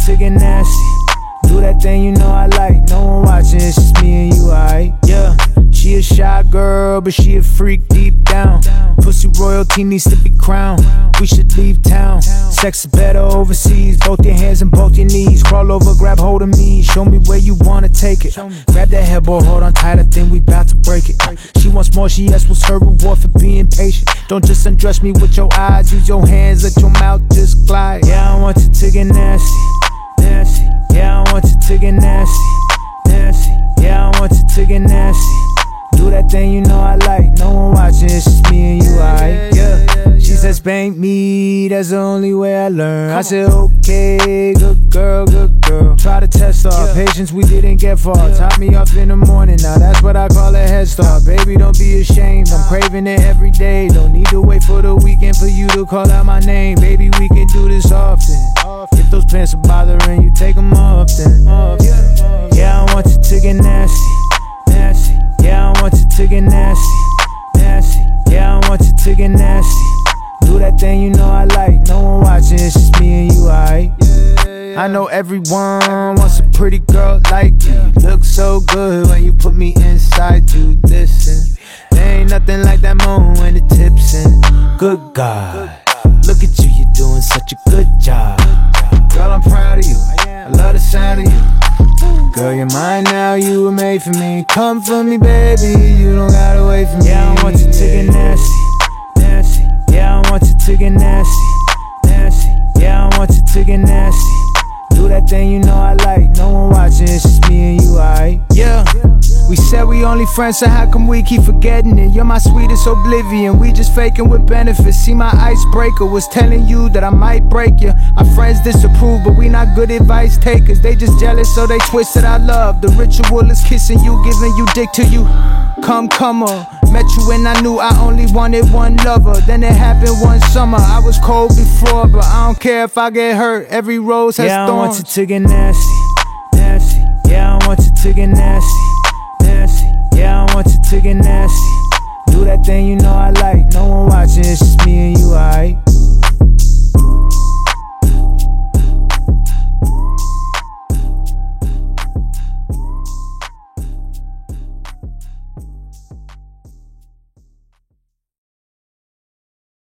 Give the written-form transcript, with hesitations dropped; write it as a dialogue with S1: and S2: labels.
S1: to get nasty. Do that thing you know I like. No one watching, it's just me and you, alright? Yeah. She a shy girl, but she a freak deep down. Pussy royalty needs to be crowned. We should leave town. Sex is better overseas. Both your hands and both your knees. Crawl over, grab hold of me. Show me where you wanna take it. Grab that headboard, hold on tight. I think we bout to break it. She wants more, she asks what's her reward for being patient. Don't just undress me with your eyes. Use your hands, let your mouth just glide. Yeah, I want you to get nasty, nasty. Yeah, I want you to get nasty, nasty. Yeah, I want you to get nasty. Do that thing you know I like. No one watching, it's just me and you, alright? Yeah. She said spank me, that's the only way I learn. I said okay, good girl, good girl. Try to test our patience, we didn't get far. Top me up in the morning, now that's what I call a head start. Baby, don't be ashamed, I'm craving it every day. Don't need to wait for the weekend for you to call out my name. Baby, we can do this often. If those pants are bothering you, take them off then. Yeah, I want you to get nasty, nasty. Yeah, I want you to get nasty, nasty. Yeah, I want you to get nasty. Do that thing you know I like. No one watching, it's just me and you, alright? I know everyone wants a pretty girl like you. You look so good when you put me inside you. Listen, there ain't nothing like that moment when it tips in. Good God, look at you, you're doing such a good job. Girl, I'm proud of you, I love the sound of you. Girl, you're mine now, you were made for me. Come for me, baby, you don't gotta wait for me. Yeah, I want you to get nasty, nasty. Yeah, I want you to get nasty, nasty. Yeah, I want you to get nasty. Do that thing you know I like. No one watching, it's just me and you, alright? Yeah. We said we only friends, so how come we keep forgetting it? You're my sweetest oblivion, we just faking with benefits. See, my icebreaker was telling you that I might break you. Our friends disapprove, but we not good advice takers. They just jealous, so they twisted our love. The ritual is kissing you, giving you dick to you. Come on. Met you when I knew I only wanted one lover. Then it happened one summer. I was cold before, but I don't care if I get hurt. Every rose has thorns. Yeah, I want you to get nasty, nasty. Yeah, I want you to get nasty, nasty. Yeah, I want you to get nasty. Do that thing you know I like. No one watching, it's just me and you,